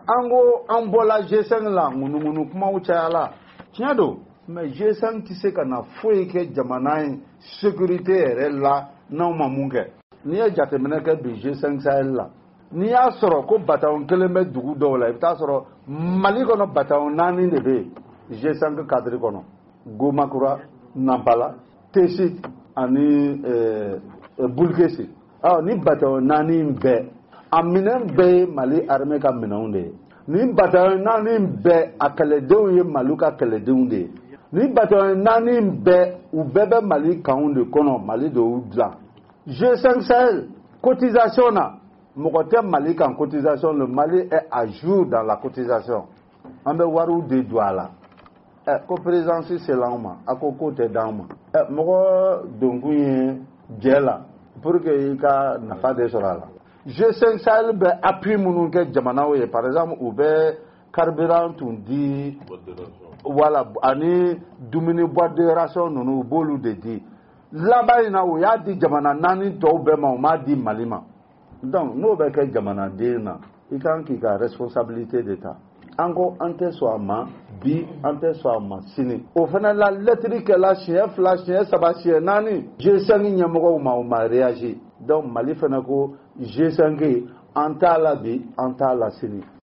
Ango ambola G5 la ngunu kuma uchayala. Tiado, mais G5 tise kana foye ke jamana sécurité yɛrɛ la n'aw ma mun kɛ. N'i ye jateminɛ kɛ bi G5 Sahel la. N'i y'a sɔrɔ ko bataillon kelen bɛ dugu dɔw la, i bɛ taa sɔrɔ Mali kɔnɔ bataillon 4 de bɛ G5 cadre kɔnɔ. Gomakura, Nampala, Tessit ani Bulkesi. Ni bataillon 4 bɛɛ a minɛn bɛɛ ye Mali armée ka minɛnw de ye. Ni bataillon 4 bɛɛ a kɛlɛdenw ye Mali ka kɛlɛdenw de ye. Ni bataillon 4 bɛɛ u bɛɛ bɛ Mali kanw de kɔnɔ, Mali de y'u dilan. G5 Sahel cotisation na mɔgɔ tɛ Mali kan cotisation, le Mali est à jour dans la cotisation. An bɛ wariw de don a la. Ko présidence c'est l'anw ma, a ko ko tɛ d'anw ma. Mɔgɔ donkun ye jɛ la pour que i ka nafa de sɔrɔ a la. G5 Sahel bɛ appui minnu kɛ jamanaw ye, par exemple u bɛ carburant tun di, voilà, ani dumuni boîte de ration ninnu u b'olu de di. Laban in na u y'a di jamana 4 tɔw bɛɛ ma, u m'a di Mali ma. Donc n'o bɛ kɛ jamanaden na, i kan k'i ka responsabilité de ta. An ko an tɛ sɔn a ma bi, an tɛ sɔn a ma sini. O fana la lettre kɛla siɲɛ 2, siɲɛ 3, siɲɛ 4, G5 ɲɛmɔgɔw ma, u ma réagi. Donc Mali fana ko G5 an t'a la bi, an t'a la sini.